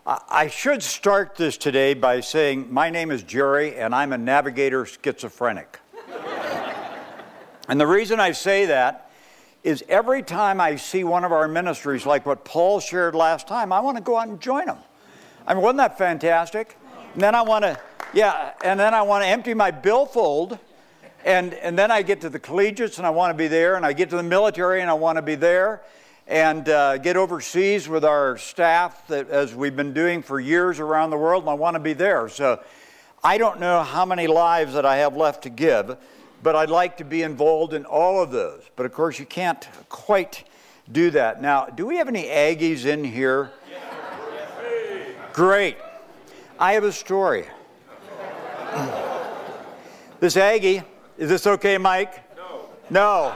I should start this today by saying my name is Jerry and I'm a navigator schizophrenic. And the reason I say that is every time I see one of our ministries like what Paul shared last time, I want to go out and join them. I mean, wasn't that fantastic? And then I want to empty my billfold and then I get to the collegiates and I want to be there, and I get to the military and I want to be there, and get overseas with our staff that as we've been doing for years around the world, and I want to be there. So I don't know how many lives that I have left to give, but I'd like to be involved in all of those. But of course you can't quite do that. Now, do we have any Aggies in here? Great. I have a story. This Aggie, is this okay, Mike? No.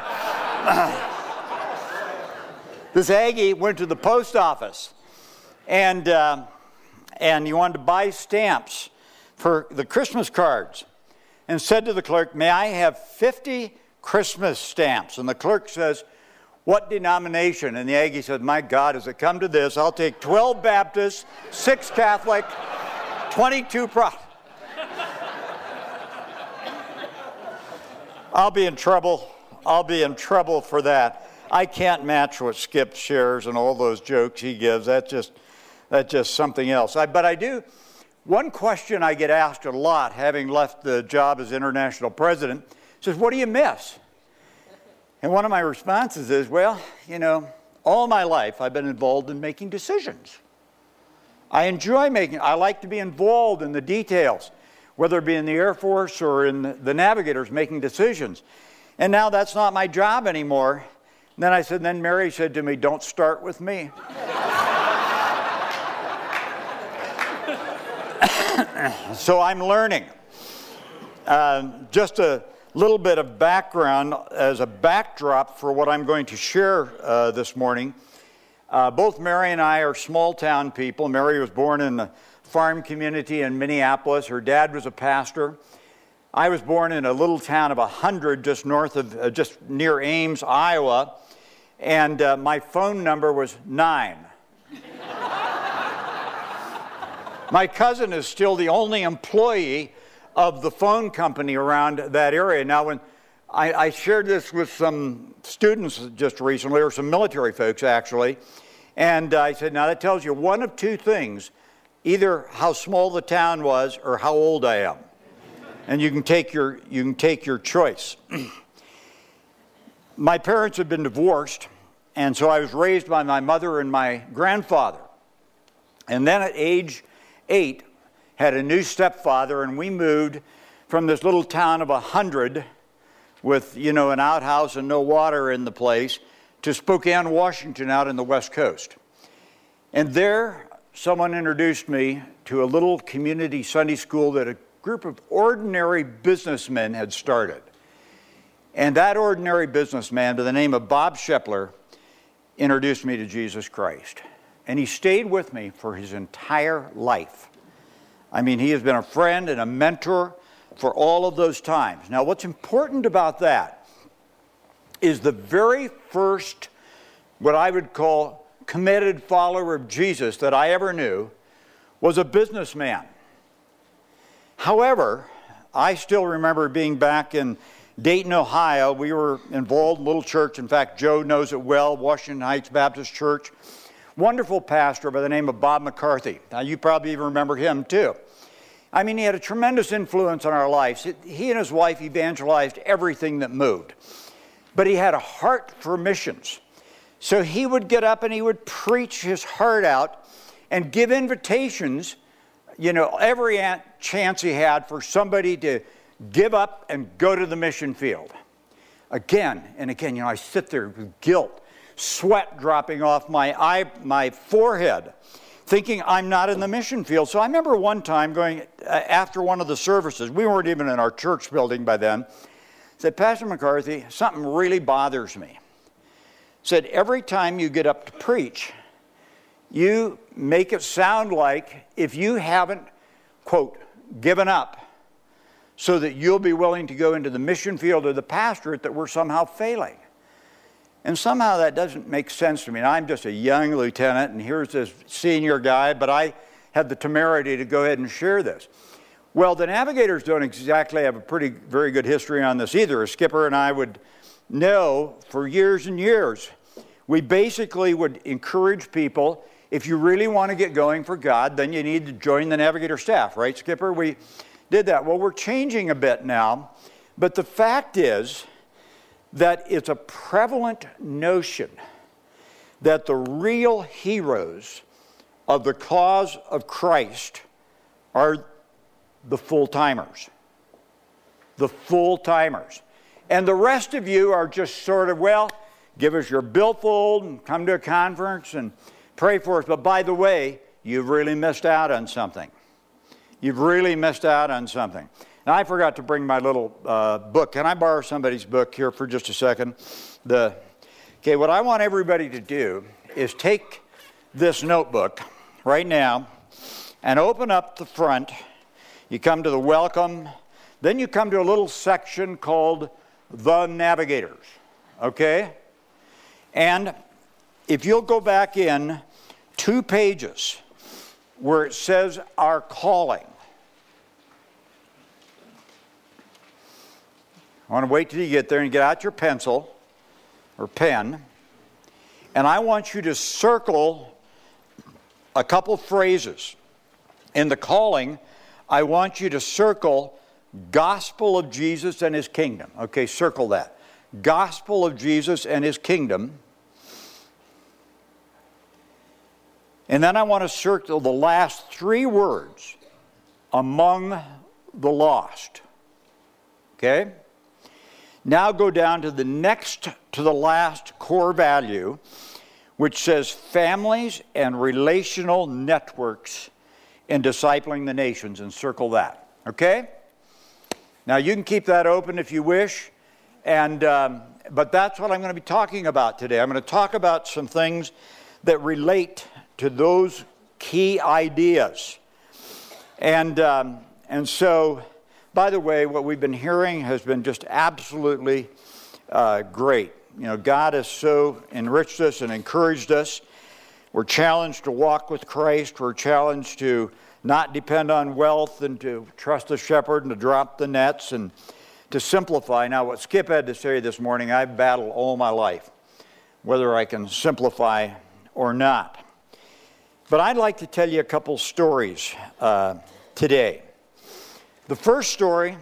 This Aggie went to the post office, and he wanted to buy stamps for the Christmas cards, and said to the clerk, "May I have 50 Christmas stamps?" And the clerk says, "What denomination?" And the Aggie said, "My God, has it come to this? I'll take 12 Baptist, 6 Catholic, 22 Protestant." I'll be in trouble. I'll be in trouble for that. I can't match what Skip shares and all those jokes he gives. That's just something else. But I do. One question I get asked a lot, having left the job as international president, says, "What do you miss?" And one of my responses is, well, all my life I've been involved in making decisions. I like to be involved in the details, whether it be in the Air Force or in the navigators making decisions. And now that's not my job anymore. And then Mary said to me, "Don't start with me." So I'm learning. Just a little bit of background as a backdrop for what I'm going to share this morning. Both Mary and I are small town people. Mary was born in the farm community in Minneapolis. Her dad was a pastor. I was born in a little town of 100 just near Ames, Iowa. And my phone number was 9. My cousin is still the only employee of the phone company around that area. Now, when I shared this with some students just recently, or some military folks actually, and I said, now that tells you one of two things, either how small the town was or how old I am. And you can take your choice. My parents had been divorced, and so I was raised by my mother and my grandfather. And then at age 8, had a new stepfather, and we moved from this little town of 100 with, an outhouse and no water in the place to Spokane, Washington, out in the West Coast. And there, someone introduced me to a little community Sunday school that a group of ordinary businessmen had started. And that ordinary businessman, by the name of Bob Shepler, introduced me to Jesus Christ. And he stayed with me for his entire life. I mean, he has been a friend and a mentor for all of those times. Now, what's important about that is the very first, what I would call committed follower of Jesus that I ever knew was a businessman. However, I still remember being back in Dayton, Ohio. We were involved in a little church. In fact, Joe knows it well, Washington Heights Baptist Church. Wonderful pastor by the name of Bob McCarthy. Now, you probably even remember him, too. I mean, he had a tremendous influence on our lives. He and his wife evangelized everything that moved. But he had a heart for missions. So he would get up and he would preach his heart out and give invitations, every chance he had for somebody to give up and go to the mission field. Again and again, I sit there with guilt, sweat dropping off my forehead, thinking I'm not in the mission field. So I remember one time going after one of the services, we weren't even in our church building by then, said, "Pastor McCarthy, something really bothers me." Said, "Every time you get up to preach, you make it sound like if you haven't, quote, given up so that you'll be willing to go into the mission field or the pastorate, that we're somehow failing." And somehow that doesn't make sense to me. Now, I'm just a young lieutenant, and here's this senior guy, but I had the temerity to go ahead and share this. Well, the Navigators don't exactly have a very good history on this either. As Skipper and I would know for years and years, we basically would encourage people, if you really want to get going for God, then you need to join the Navigator staff, right, Skipper? We did that. Well, we're changing a bit now, but the fact is that it's a prevalent notion that the real heroes of the cause of Christ are the full-timers. The full-timers. And the rest of you are just sort of, well, give us your billfold and come to a conference and pray for us. But by the way, you've really missed out on something. You've really missed out on something. Now, I forgot to bring my little book. Can I borrow somebody's book here for just a second? Okay, what I want everybody to do is take this notebook right now and open up the front. You come to the welcome. Then you come to a little section called The Navigators. Okay? And if you'll go back in 2 pages where it says Our Calling. I want to wait till you get there and get out your pencil or pen. And I want you to circle a couple phrases. In the calling, I want you to circle Gospel of Jesus and His Kingdom. Okay, circle that. Gospel of Jesus and His Kingdom. And then I want to circle the last 3 words, among the lost. Okay? Now go down to the last core value, which says families and relational networks in discipling the nations, and circle that. Okay? Now you can keep that open if you wish, but that's what I'm going to be talking about today. I'm going to talk about some things that relate to those key ideas. And so, by the way, what we've been hearing has been just absolutely great. You know, God has so enriched us and encouraged us. We're challenged to walk with Christ. We're challenged to not depend on wealth and to trust the shepherd and to drop the nets and to simplify. Now, what Skip had to say this morning, I've battled all my life, whether I can simplify or not. But I'd like to tell you a couple stories today. The first story,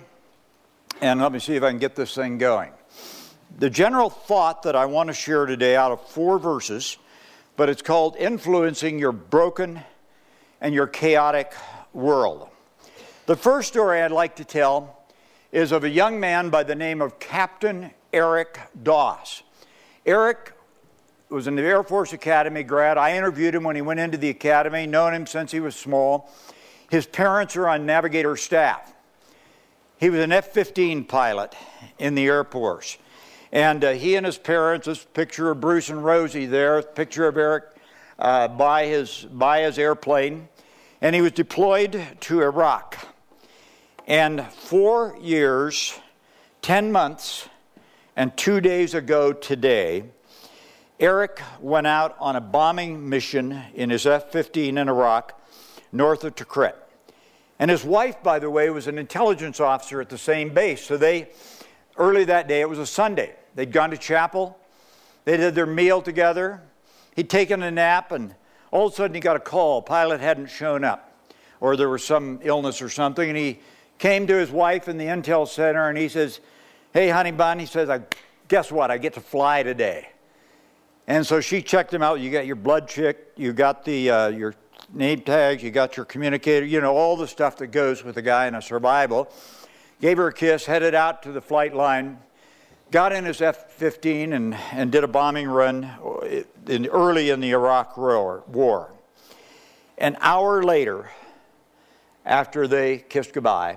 and let me see if I can get this thing going. The general thought that I want to share today out of 4 verses, but it's called Influencing Your Broken and Your Chaotic World. The first story I'd like to tell is of a young man by the name of Captain Eric Doss. Eric was an Air Force Academy grad. I interviewed him when he went into the academy, known him since he was small. His parents are on Navigator staff. He was an F-15 pilot in the Air Force. And he and his parents, this picture of Bruce and Rosie there, picture of Eric by his airplane. And he was deployed to Iraq. And 4 years, 10 months, and 2 days ago today, Eric went out on a bombing mission in his F-15 in Iraq, north of Tikrit. And his wife, by the way, was an intelligence officer at the same base. So early that day, it was a Sunday. They'd gone to chapel. They did their meal together. He'd taken a nap, and all of a sudden he got a call. Pilot hadn't shown up, or there was some illness or something. And he came to his wife in the intel center, and he says, "Hey, honey bun," he says, "guess what? I get to fly today." And so she checked him out. You got your blood checked. You got your name tags, you got your communicator, you know, all the stuff that goes with a guy in a survival. Gave her a kiss, headed out to the flight line, got in his F-15 and did a bombing run early in the Iraq War. An hour later, after they kissed goodbye,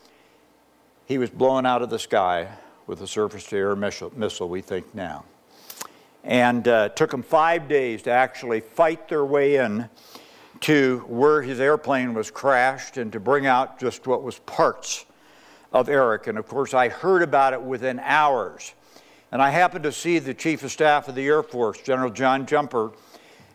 he was blown out of the sky with a surface-to-air missile, we think now. And took them 5 days to actually fight their way in to where his airplane was crashed and to bring out just what was parts of Eric. And of course, I heard about it within hours. And I happened to see the Chief of Staff of the Air Force, General John Jumper,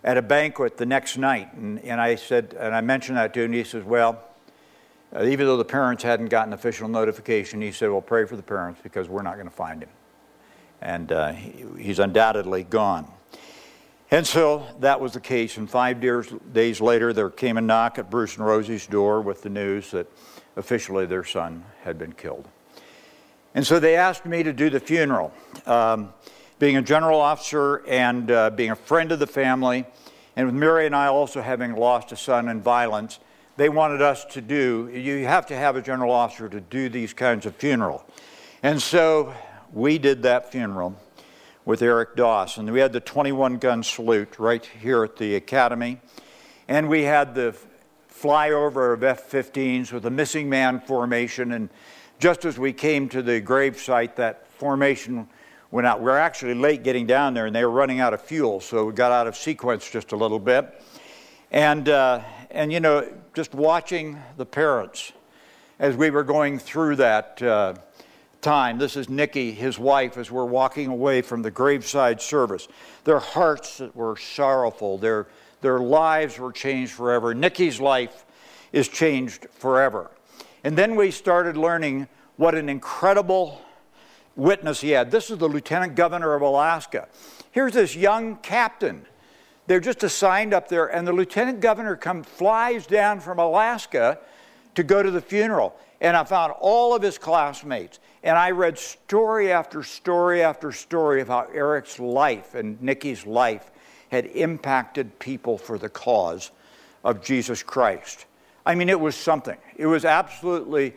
at a banquet the next night. And I said, and I mentioned that to him, and he says, well, even though the parents hadn't gotten official notification, he said, well, pray for the parents because we're not going to find him. And he's undoubtedly gone. And so that was the case. And 5 days later, there came a knock at Bruce and Rosie's door with the news that officially their son had been killed. And so they asked me to do the funeral. Being a general officer and being a friend of the family, and with Mary and I also having lost a son in violence, they wanted us to do, you have to have a general officer to do these kinds of funerals. And so we did that funeral with Eric Doss. And we had the 21-gun salute right here at the academy. And we had the flyover of F-15s with a missing man formation. And just as we came to the grave site, that formation went out. We were actually late getting down there, and they were running out of fuel, so we got out of sequence just a little bit. And you know, just watching the parents as we were going through that time. This is Nikki, his wife, as we're walking away from the graveside service. Their hearts were sorrowful. Their lives were changed forever. Nikki's life is changed forever. And then we started learning what an incredible witness he had. This is the Lieutenant Governor of Alaska. Here's this young captain. They're just assigned up there, and the Lieutenant Governor flies down from Alaska to go to the funeral. And I found all of his classmates. And I read story after story after story of how Eric's life and Nikki's life had impacted people for the cause of Jesus Christ. I mean, it was something. It was absolutely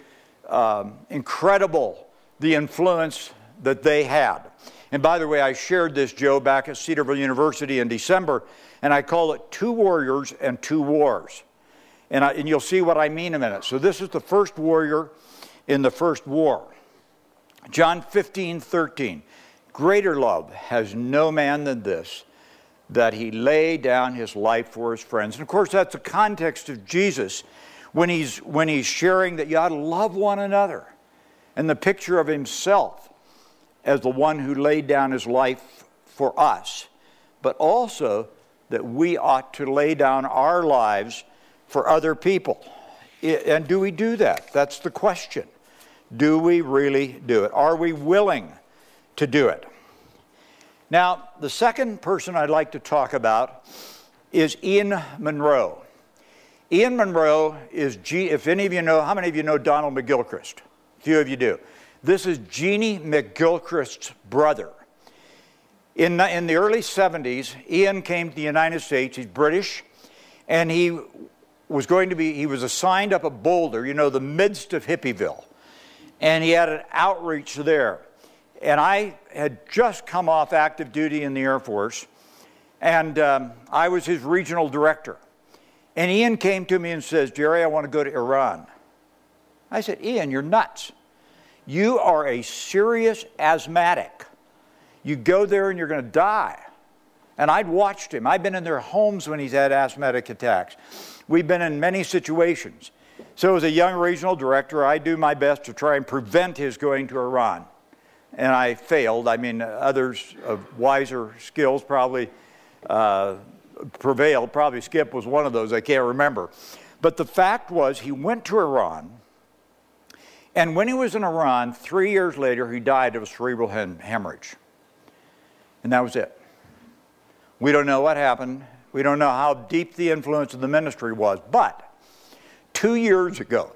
incredible, the influence that they had. And by the way, I shared this, Joe, back at Cedarville University in December, and I call it 2 warriors and 2 wars. And you'll see what I mean in a minute. So this is the first warrior in the first war. John 15:13. Greater love has no man than this, that he lay down his life for his friends. And of course, that's the context of Jesus when he's sharing that you ought to love one another. And the picture of himself as the one who laid down his life for us. But also that we ought to lay down our lives for other people. And do we do that? That's the question. Do we really do it? Are we willing to do it? Now, the second person I'd like to talk about is Ian Munro. Ian Munro is, if any of you know, how many of you know Donald McGilchrist? A few of you do. This is Jeannie McGilchrist's brother. In the early 70s, Ian came to the United States. He's British, and he was assigned up at Boulder, you know, the midst of Hippieville. And he had an outreach there. And I had just come off active duty in the Air Force, and I was his regional director. And Ian came to me and says, Jerry, I want to go to Iran. I said, Ian, you're nuts. You are a serious asthmatic. You go there and you're going to die. And I'd watched him. I've been in their homes when he's had asthmatic attacks. We've been in many situations. So as a young regional director, I do my best to try and prevent his going to Iran. And I failed. I mean, others of wiser skills probably prevailed. Probably Skip was one of those. I can't remember. But the fact was he went to Iran. And when he was in Iran, 3 years later, he died of a cerebral hemorrhage. And that was it. We don't know what happened. We don't know how deep the influence of the ministry was. But 2 years ago,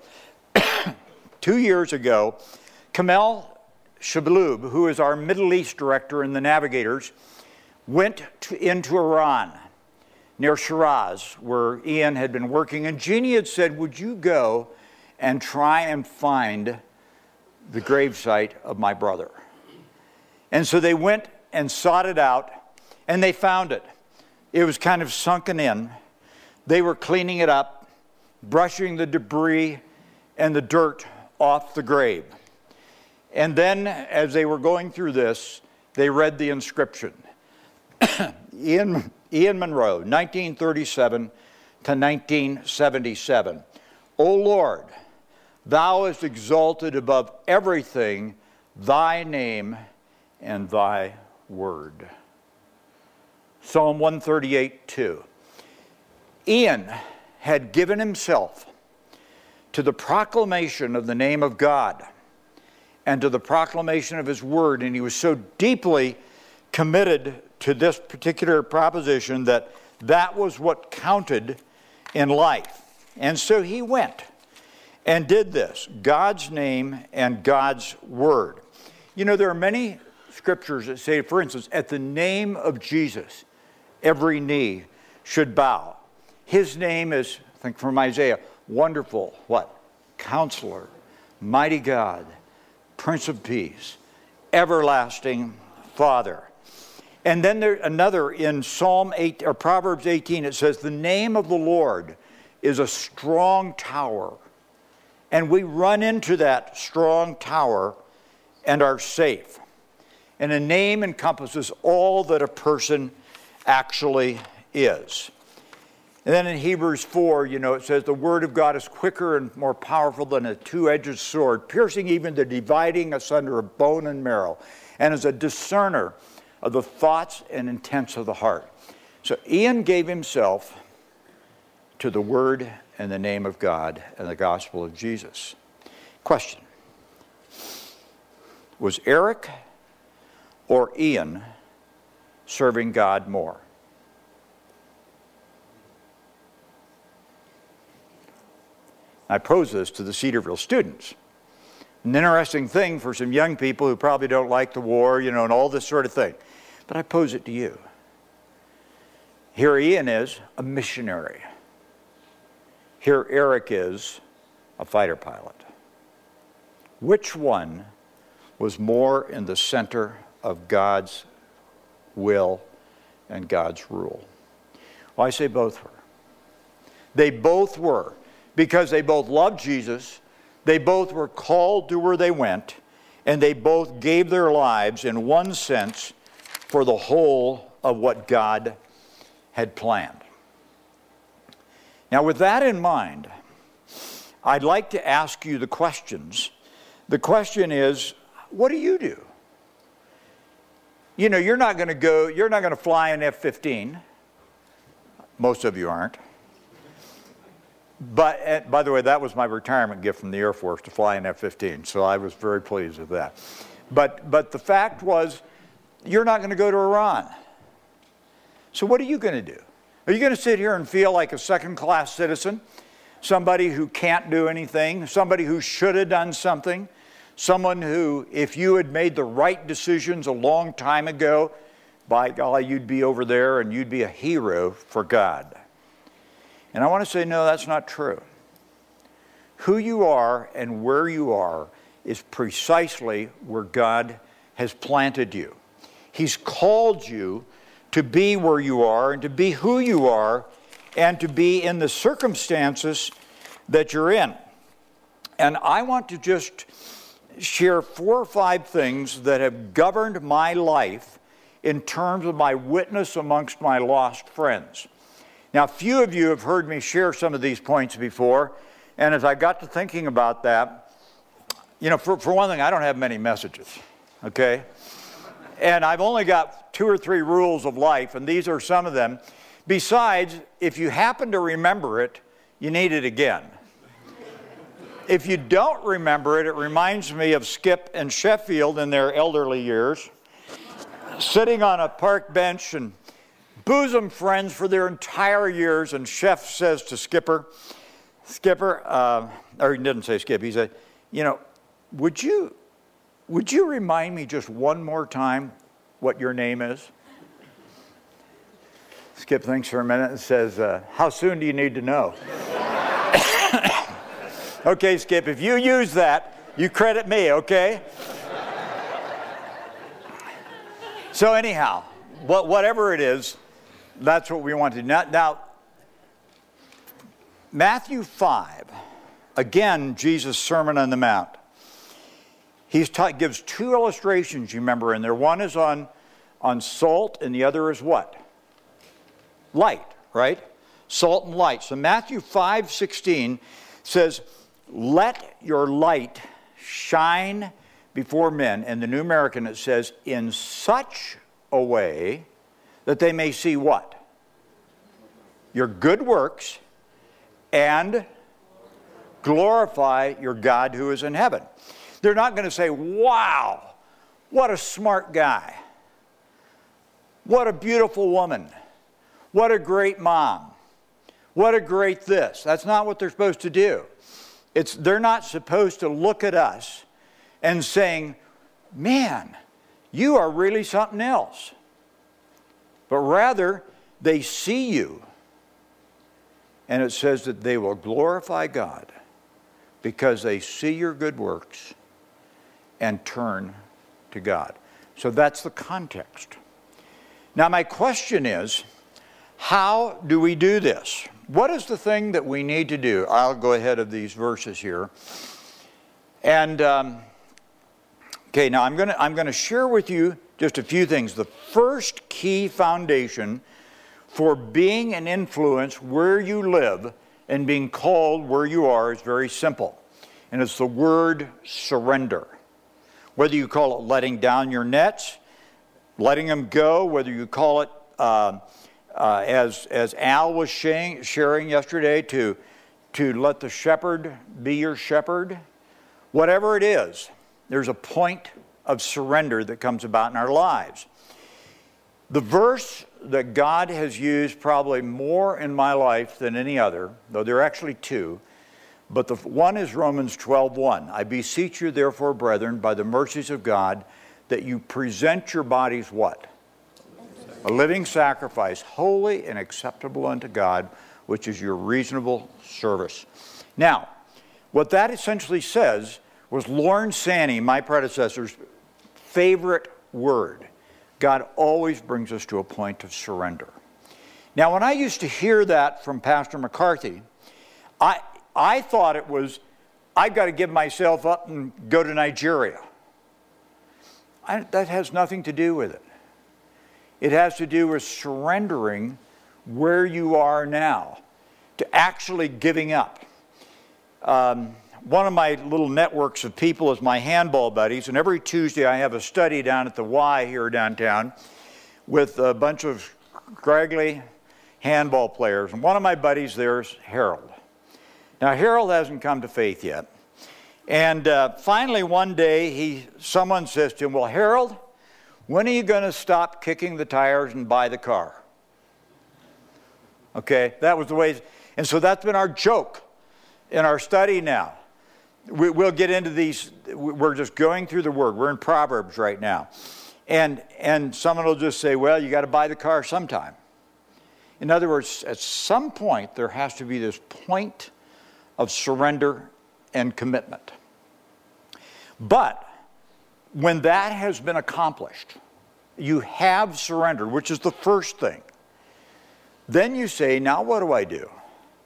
Kamel Shabloob, who is our Middle East director in the Navigators, went into Iran, near Shiraz, where Ian had been working. And Jeannie had said, would you go and try and find the gravesite of my brother? And so they went and sought it out, and they found it. It was kind of sunken in. They were cleaning it up, brushing the debris and the dirt off the grave. And then, as they were going through this, they read the inscription. Ian Munro, 1937 to 1977. O Lord, thou hast exalted above everything thy name and thy word. Psalm 138:2. Ian had given himself to the proclamation of the name of God and to the proclamation of his word, and he was so deeply committed to this particular proposition that that was what counted in life. And so he went and did this, God's name and God's word. You know, there are many scriptures that say, for instance, at the name of Jesus, every knee should bow. His name is, I think from Isaiah, wonderful, what? Counselor, mighty God, Prince of Peace, everlasting Father. And then there's another in Proverbs 18, it says, the name of the Lord is a strong tower. And we run into that strong tower and are safe. And a name encompasses all that a person actually is. And then in Hebrews 4, it says, the word of God is quicker and more powerful than a two-edged sword, piercing even the dividing asunder of bone and marrow, and is a discerner of the thoughts and intents of the heart. So Ian gave himself to the word and the name of God and the gospel of Jesus. Question. Was Eric or Ian serving God more? I pose this to the Cedarville students. An interesting thing for some young people who probably don't like the war, and all this sort of thing. But I pose it to you. Here Ian is a missionary. Here Eric is a fighter pilot. Which one was more in the center of God's will and God's rule? Well, I say both were. They both were, because they both loved Jesus, they both were called to where they went, and they both gave their lives, in one sense, for the whole of what God had planned. Now, with that in mind, I'd like to ask you the questions. The question is, what do you do? You're not going to fly an F-15. Most of you aren't. But, by the way, that was my retirement gift from the Air Force, to fly an F-15, so I was very pleased with that. But the fact was, you're not going to go to Iran. So what are you going to do? Are you going to sit here and feel like a second-class citizen? Somebody who can't do anything? Somebody who should have done something? Someone who, if you had made the right decisions a long time ago, by golly, you'd be over there and you'd be a hero for God. And I want to say, no, that's not true. Who you are and where you are is precisely where God has planted you. He's called you to be where you are and to be who you are and to be in the circumstances that you're in. And I want to just share 4 or 5 things that have governed my life in terms of my witness amongst my lost friends. Now, few of you have heard me share some of these points before, and as I got to thinking about that, for one thing, I don't have many messages, okay? And I've only got 2 or 3 rules of life, and these are some of them. Besides, if you happen to remember it, you need it again. If you don't remember it, it reminds me of Skip and Sheffield in their elderly years, sitting on a park bench and bosom friends for their entire years, and Chef says to Skipper, or he didn't say Skip, he said, would you remind me just one more time what your name is? Skip thinks for a minute and says, how soon do you need to know? Okay, Skip, if you use that, you credit me, okay? So anyhow, whatever it is, that's what we want to do. Now, Matthew 5, again, Jesus' Sermon on the Mount. He gives 2 illustrations, you remember, in there. One is on salt, and the other is what? Light, right? Salt and light. So Matthew 5:16 says, let your light shine before men. In the New American, it says, in such a way that they may see what? Your good works and glorify your God who is in heaven. They're not going to say, wow, what a smart guy. What a beautiful woman. What a great mom. What a great this. That's not what they're supposed to do. They're not supposed to look at us and saying, man, you are really something else. But rather, they see you. And it says that they will glorify God because they see your good works and turn to God. So that's the context. Now my question is, how do we do this? What is the thing that we need to do? I'll go ahead of these verses here. And, okay, now I'm going to share with you just a few things. The first key foundation for being an influence where you live and being called where you are is very simple. And it's the word surrender. Whether you call it letting down your nets, letting them go, whether you call it, as Al was sharing yesterday, to let the shepherd be your shepherd, whatever it is, there's a point of surrender that comes about in our lives. The verse that God has used probably more in my life than any other, though there are actually two, but the one is Romans 12:1. I beseech you, therefore, brethren, by the mercies of God, that you present your bodies what? A living sacrifice, holy and acceptable unto God, which is your reasonable service. Now, what that essentially says was Lorne Sanney, my predecessor's favorite word. God always brings us to a point of surrender. Now, when I used to hear that from Pastor McCarthy, I thought it was, I've got to give myself up and go to Nigeria. That has nothing to do with it. It has to do with surrendering where you are now, to actually giving up. One of my little networks of people is my handball buddies, and every Tuesday I have a study down at the Y here downtown with a bunch of scraggly handball players. And one of my buddies there is Harold. Now, Harold hasn't come to faith yet. And finally one day someone says to him, well, Harold, when are you going to stop kicking the tires and buy the car? Okay, that was the way. And so that's been our joke in our study now. We'll get into these. We're just going through the Word. We're in Proverbs right now. And someone will just say, well, you got to buy the car sometime. In other words, at some point, there has to be this point of surrender and commitment. But when that has been accomplished, you have surrendered, which is the first thing. Then you say, now what do I do?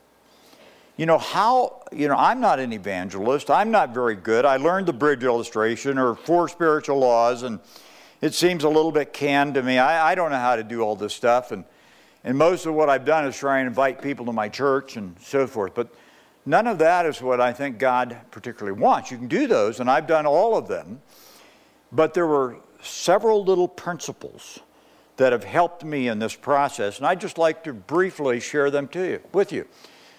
I'm not an evangelist. I'm not very good. I learned the bridge illustration or 4 spiritual laws, and it seems a little bit canned to me. I don't know how to do all this stuff, and most of what I've done is try and invite people to my church and so forth. But none of that is what I think God particularly wants. You can do those, and I've done all of them. But there were several little principles that have helped me in this process, and I'd just like to briefly share them with you.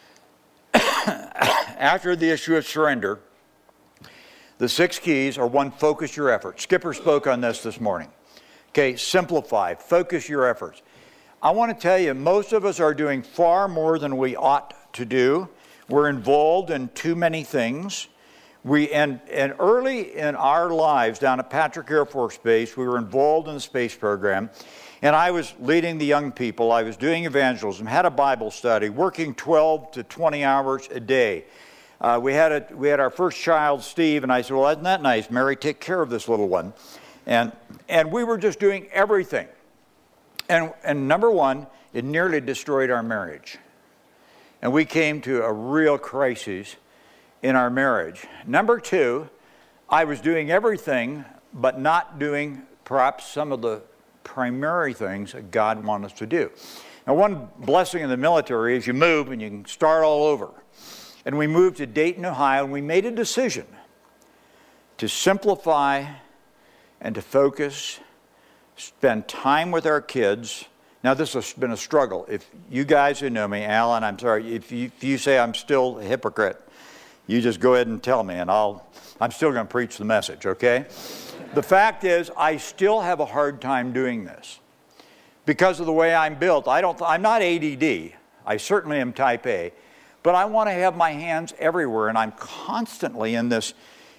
After the issue of surrender, the 6 keys are: 1, focus your efforts. Skipper spoke on this morning. Okay, simplify, focus your efforts. I want to tell you, most of us are doing far more than we ought to do. We're involved in too many things. And early in our lives down at Patrick Air Force Base, we were involved in the space program. And I was leading the young people. I was doing evangelism, had a Bible study, working 12 to 20 hours a day. We had our first child, Steve, and I said, well, isn't that nice? Mary, take care of this little one. And we were just doing everything. And number one, it nearly destroyed our marriage. And we came to a real crisis in our marriage. Number 2, I was doing everything, but not doing perhaps some of the primary things that God wants us to do. Now, one blessing in the military is you move and you can start all over. And we moved to Dayton, Ohio, and we made a decision to simplify and to focus, spend time with our kids, Now, this has been a struggle. If you guys who know me, Alan, I'm sorry, if you say I'm still a hypocrite, you just go ahead and tell me, and I'm still going to preach the message, okay? The fact is, I still have a hard time doing this because of the way I'm built. I'm not ADD. I certainly am type A, but I want to have my hands everywhere, and I'm constantly in this,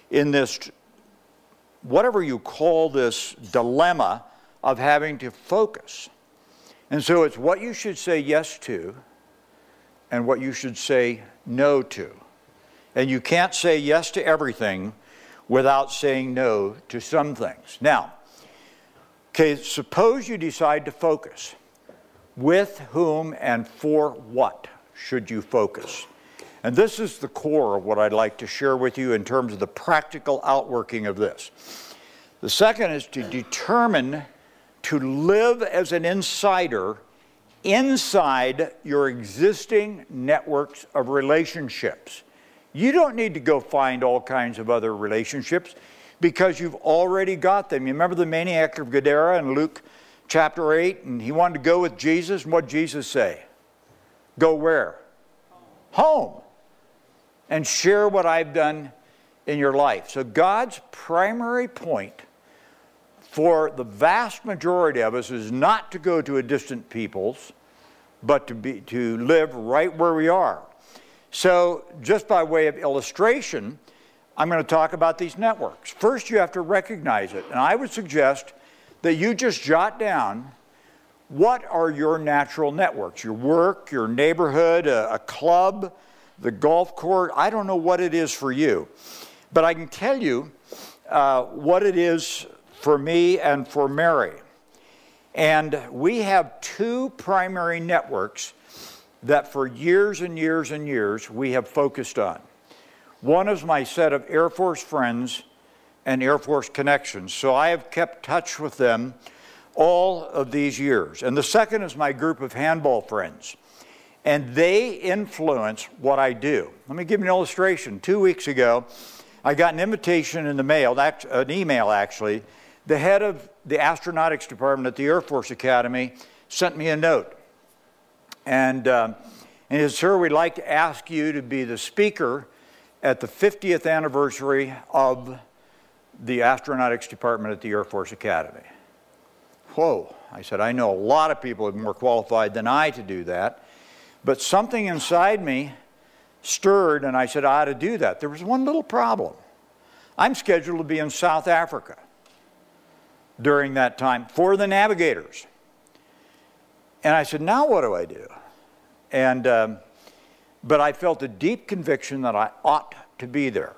whatever you call this dilemma of having to focus. And so it's what you should say yes to and what you should say no to. And you can't say yes to everything without saying no to some things. Now, okay, suppose you decide to focus. With whom and for what should you focus? And this is the core of what I'd like to share with you in terms of the practical outworking of this. The second is to determine to live as an insider inside your existing networks of relationships. You don't need to go find all kinds of other relationships because you've already got them. You remember the maniac of Gadara in Luke chapter 8? And he wanted to go with Jesus, and what did Jesus say? Go where? Home. And share what I've done in your life. So God's primary point for the vast majority of us is not to go to a distant peoples, but to live right where we are. So just by way of illustration, I'm going to talk about these networks. First, you have to recognize it. And I would suggest that you just jot down what are your natural networks, your work, your neighborhood, a club, the golf course. I don't know what it is for you, but I can tell you what it is for me and for Mary. And we have two primary networks that for years and years and years we have focused on. One is my set of Air Force friends and Air Force connections. So I have kept touch with them all of these years. And the second is my group of handball friends. And they influence what I do. Let me give you an illustration. 2 weeks ago, I got an invitation in the mail, an email actually. The head of the astronautics department at the Air Force Academy sent me a note. And he said, sir, we'd like to ask you to be the speaker at the 50th anniversary of the astronautics department at the Air Force Academy. Whoa. I said, I know a lot of people are more qualified than I to do that. But something inside me stirred, and I said, I ought to do that. There was one little problem. I'm scheduled to be in South Africa during that time for the Navigators. And I said, now what do I do? And but I felt a deep conviction that I ought to be there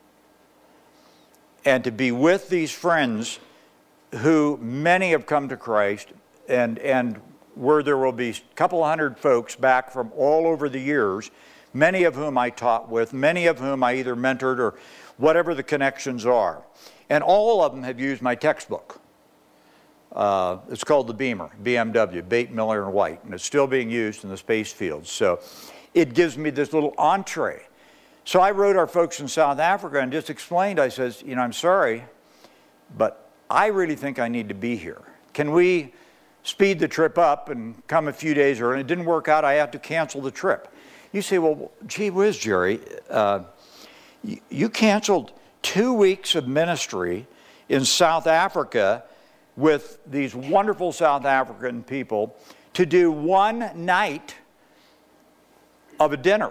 and to be with these friends who many have come to Christ, and where there will be a couple hundred folks back from all over the years, many of whom I taught with, many of whom I either mentored or whatever the connections are. And all of them have used my textbook. It's called the Beamer, BMW, Bate, Miller, and White, and it's still being used in the space field. So it gives me this little entree. So I wrote our folks in South Africa and just explained, I says, I'm sorry, but I really think I need to be here. Can we speed the trip up and come a few days early? It didn't work out. I had to cancel the trip. You say, well, gee whiz, Jerry, you canceled 2 weeks of ministry in South Africa with these wonderful South African people to do one night of a dinner.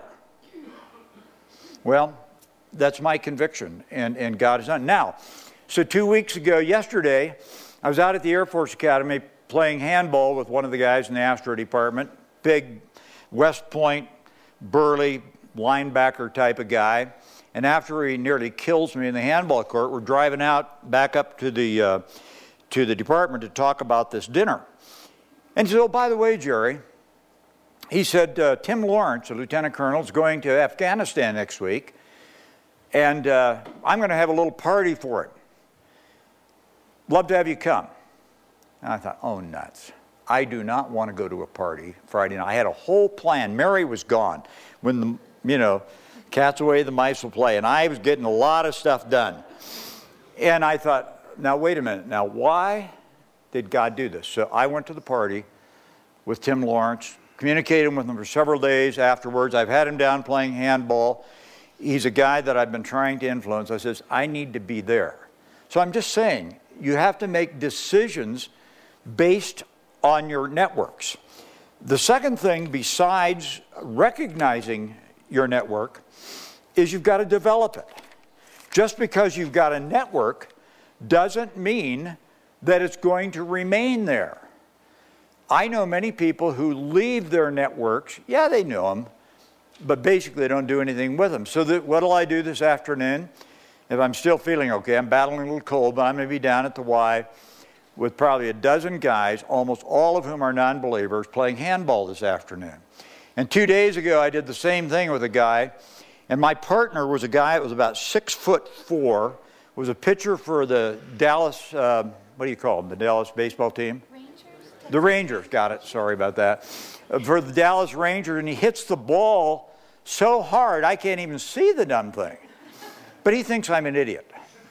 Well, that's my conviction, and God has done. Now, so 2 weeks ago, yesterday, I was out at the Air Force Academy playing handball with one of the guys in the Astro department, big West Point, burly, linebacker type of guy. And after he nearly kills me in the handball court, we're driving out back up to the department to talk about this dinner. And he said, oh, by the way, Jerry, he said, Tim Lawrence, a lieutenant colonel, is going to Afghanistan next week, and I'm going to have a little party for it. Love to have you come. And I thought, oh, nuts. I do not want to go to a party Friday night. I had a whole plan. Mary was gone. When cat's away, the mice will play. And I was getting a lot of stuff done. And I thought, now, wait a minute. Now, why did God do this? So I went to the party with Tim Lawrence. Communicated with him for several days afterwards. I've had him down playing handball. He's a guy that I've been trying to influence. I says, I need to be there. So I'm just saying, you have to make decisions based on your networks. The second thing, besides recognizing your network, is you've got to develop it. Just because you've got a network doesn't mean that it's going to remain there. I know many people who leave their networks. Yeah, they know them, but basically they don't do anything with them. So what'll I do this afternoon? If I'm still feeling okay, I'm battling a little cold, but I'm going to be down at the Y with probably a dozen guys, almost all of whom are non-believers, playing handball this afternoon. And 2 days ago, I did the same thing with a guy, and my partner was a guy that was about 6'4", was a pitcher for the Dallas, what do you call them, the Dallas baseball team? The Rangers, got it, sorry about that. For the Dallas Rangers, and he hits the ball so hard I can't even see the dumb thing. But he thinks I'm an idiot.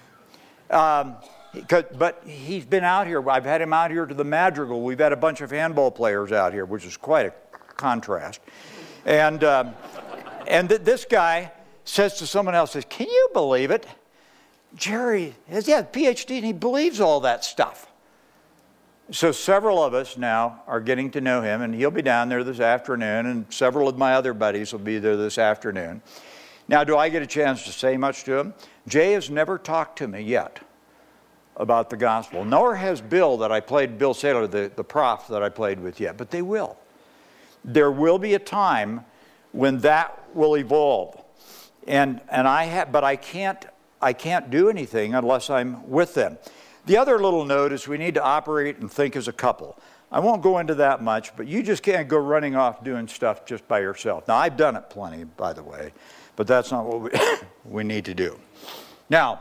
But he's been out here. I've had him out here to the Madrigal. We've had a bunch of handball players out here, which is quite a contrast. And this guy says to someone else, says, can you believe it? Jerry has a PhD and he believes all that stuff. So several of us now are getting to know him, and he'll be down there this afternoon, and several of my other buddies will be there this afternoon. Now, do I get a chance to say much to him? Jay has never talked to me yet about the gospel, nor has Bill Bill Saylor, the prof that I played with yet, but they will. There will be a time when that will evolve. But I can't do anything unless I'm with them. The other little note is we need to operate and think as a couple. I won't go into that much, but you just can't go running off doing stuff just by yourself. Now, I've done it plenty, by the way, but that's not what we need to do. Now,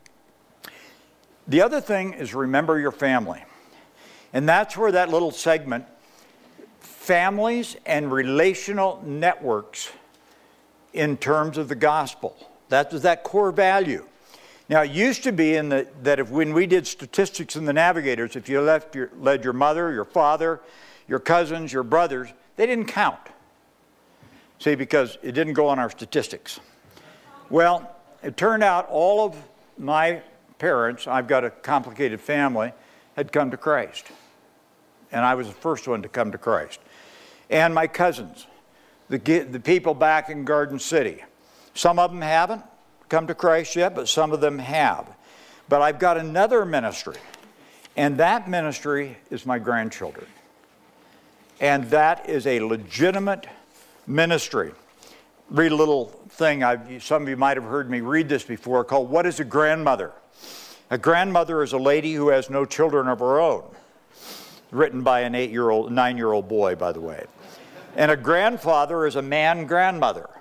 the other thing is remember your family. And that's where that little segment, families and relational networks in terms of the gospel, that's that core value. Now, it used to be when we did statistics in the Navigators, if you led your mother, your father, your cousins, your brothers, they didn't count. See, because it didn't go on our statistics. Well, it turned out all of my parents, I've got a complicated family, had come to Christ. And I was the first one to come to Christ. And my cousins, the people back in Garden City. Some of them haven't come to Christ yet, but some of them have. But I've got another ministry, and that ministry is my grandchildren. And that is a legitimate ministry. Read a little thing, some of you might have heard me read this before, called What is a Grandmother? A grandmother is a lady who has no children of her own. Written by a 9-year-old boy, by the way. And a grandfather is a man grandmother.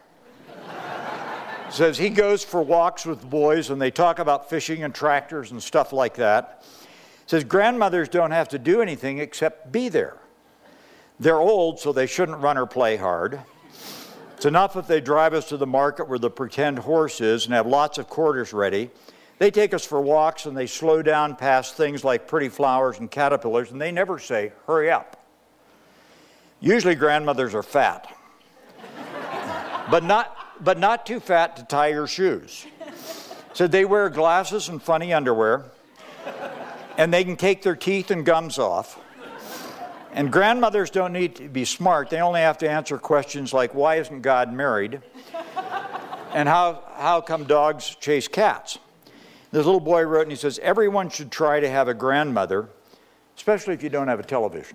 Says he goes for walks with boys and they talk about fishing and tractors and stuff like that. Says grandmothers don't have to do anything except be there. They're old, so they shouldn't run or play hard. It's enough if they drive us to the market where the pretend horse is and have lots of quarters ready. They take us for walks and they slow down past things like pretty flowers and caterpillars, and they never say, hurry up. Usually grandmothers are fat. but not too fat to tie your shoes. So they wear glasses and funny underwear, and they can take their teeth and gums off. And grandmothers don't need to be smart. They only have to answer questions like, why isn't God married? And how come dogs chase cats? This little boy wrote, and he says, everyone should try to have a grandmother, especially if you don't have a television.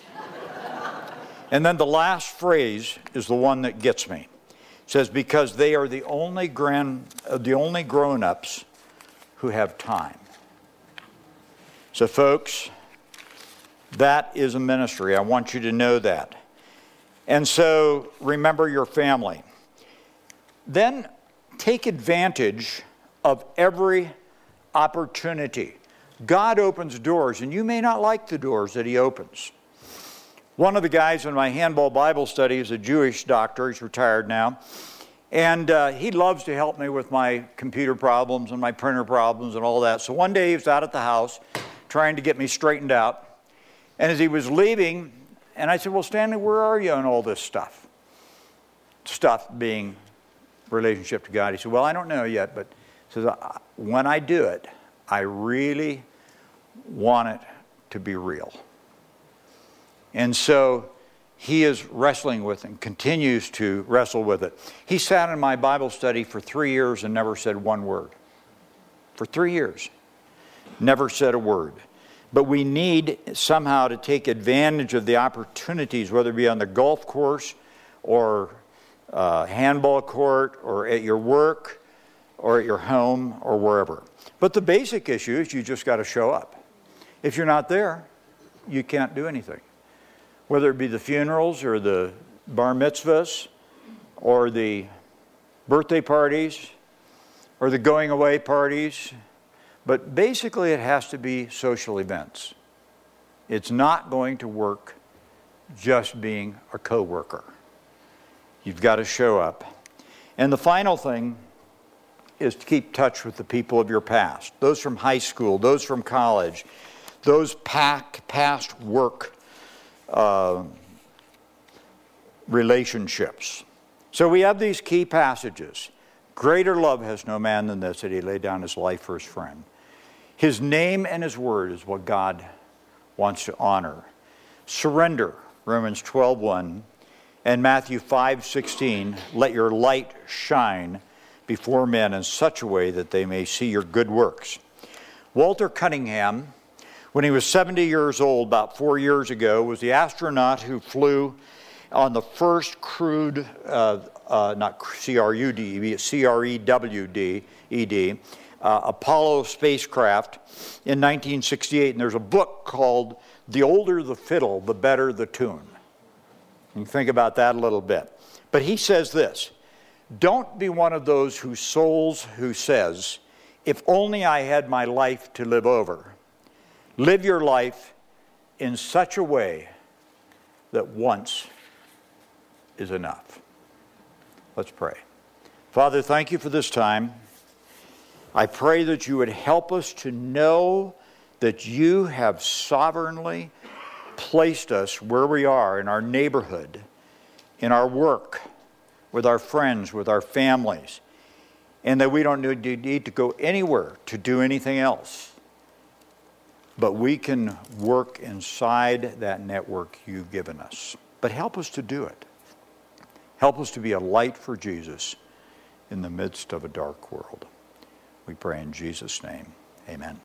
And then the last phrase is the one that gets me. It says, because they are the only grown-ups who have time. So folks, that is a ministry. I want you to know that. And so remember your family. Then take advantage of every opportunity. God opens doors, and you may not like the doors that he opens. One of the guys in my handball Bible study is a Jewish doctor. He's retired now. And he loves to help me with my computer problems and my printer problems and all that. So one day he was out at the house trying to get me straightened out. And as he was leaving, And I said, well, Stanley, where are you on all this stuff? Stuff being relationship to God. He said, well, I don't know yet, but he says, when I do it, I really want it to be real. And so he is wrestling with it and continues to wrestle with it. He sat in my Bible study for 3 years and never said one word. For 3 years. Never said a word. But we need somehow to take advantage of the opportunities, whether it be on the golf course or handball court or at your work or at your home or wherever. But the basic issue is you just got to show up. If you're not there, you can't do anything. Whether it be the funerals or the bar mitzvahs or the birthday parties or the going away parties. But basically it has to be social events. It's not going to work just being a co-worker. You've got to show up. And the final thing is to keep touch with the people of your past. Those from high school, those from college, those past work relationships. So we have these key passages. Greater love has no man than this, that he laid down his life for his friend. His name and his word is what God wants to honor. Surrender, Romans 12:1, and Matthew 5:16, let your light shine before men in such a way that they may see your good works. Walter Cunningham, when he was 70 years old, about 4 years ago, was the astronaut who flew on the first crewed, not CRUD, CREWD, Apollo spacecraft in 1968. And there's a book called The Older the Fiddle, the Better the Tune. You can think about that a little bit. But he says this, don't be one of those who says, if only I had my life to live over. Live your life in such a way that once is enough. Let's pray. Father, thank you for this time. I pray that you would help us to know that you have sovereignly placed us where we are in our neighborhood, in our work, with our friends, with our families, and that we don't need to go anywhere to do anything else. But we can work inside that network you've given us. But help us to do it. Help us to be a light for Jesus in the midst of a dark world. We pray in Jesus' name. Amen.